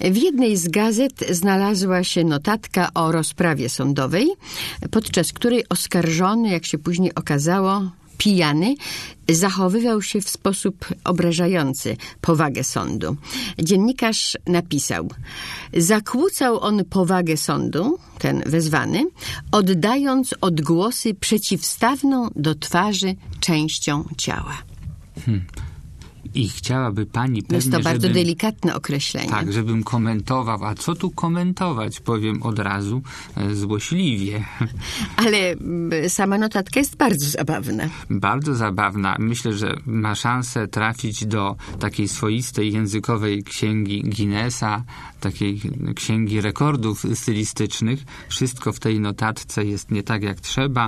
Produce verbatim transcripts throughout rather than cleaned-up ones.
W jednej z gazet znalazła się notatka o rozprawie sądowej, podczas której oskarżony, jak się później okazało, pijany, zachowywał się w sposób obrażający powagę sądu. Dziennikarz napisał: zakłócał on powagę sądu, ten wezwany, oddając odgłosy przeciwstawną do twarzy częścią ciała. Hmm. I chciałaby pani pewnie, Jest to bardzo żebym, delikatne określenie. Tak, żebym komentował. A co tu komentować? Powiem od razu e, złośliwie. Ale sama notatka jest bardzo zabawna. Bardzo zabawna. Myślę, że ma szansę trafić do takiej swoistej językowej księgi Guinnessa, takiej księgi rekordów stylistycznych. Wszystko w tej notatce jest nie tak jak trzeba.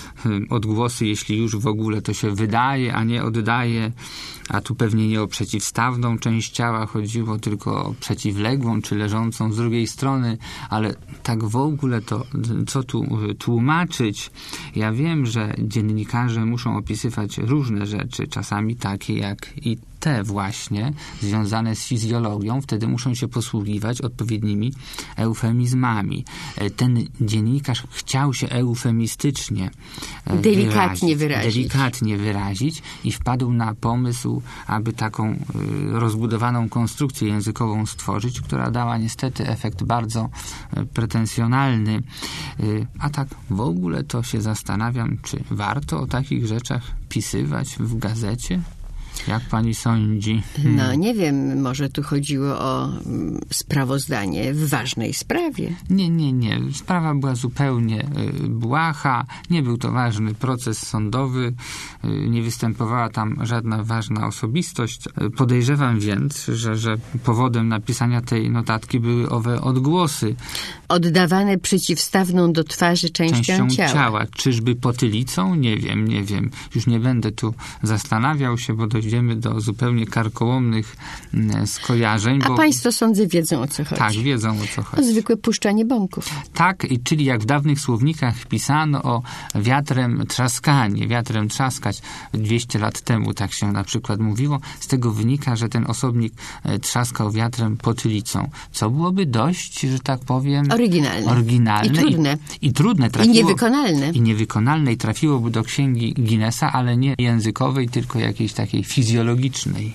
Odgłosy, jeśli już w ogóle, to się wydaje, a nie oddaje. A tu pewnie nie o przeciwstawną część ciała chodziło, tylko o przeciwległą, czy leżącą z drugiej strony, ale tak w ogóle to co tu tłumaczyć? Ja wiem, że dziennikarze muszą opisywać różne rzeczy, czasami takie jak i te właśnie, związane z fizjologią, wtedy muszą się posługiwać odpowiednimi eufemizmami. Ten dziennikarz chciał się eufemistycznie delikatnie wyrazić, wyrazić. delikatnie wyrazić i wpadł na pomysł, aby taką y, rozbudowaną konstrukcję językową stworzyć, która dała niestety efekt bardzo y, pretensjonalny. Y, a tak w ogóle to się zastanawiam, czy warto o takich rzeczach pisywać w gazecie? Jak pani sądzi? Hmm. No nie wiem, może tu chodziło o mm, sprawozdanie w ważnej sprawie. Nie, nie, nie. Sprawa była zupełnie y, błaha. Nie był to ważny proces sądowy. Y, nie występowała tam żadna ważna osobistość. Y, podejrzewam więc, że, że powodem napisania tej notatki były owe odgłosy. Oddawane przeciwstawną do twarzy częścią, częścią ciała. ciała. Czyżby potylicą? Nie wiem, nie wiem. Już nie będę tu zastanawiał się, bo dojdziemy do zupełnie karkołomnych mm, skojarzeń. A bo... państwo, sądzę, wiedzą, o co chodzi. Tak, wiedzą, o co O chodzi. zwykłe puszczanie bąków. Tak, czyli jak w dawnych słownikach pisano o wiatrem trzaskanie, wiatrem trzaskać dwieście lat temu, tak się na przykład mówiło. Z tego wynika, że ten osobnik trzaskał wiatrem potylicą, co byłoby dość, że tak powiem, Oryginalne. oryginalne I trudne. I, i trudne. I Trafiło, niewykonalne. I niewykonalne i trafiłoby do księgi Guinnessa, ale nie językowej, tylko jakiejś takiej fizjologicznej.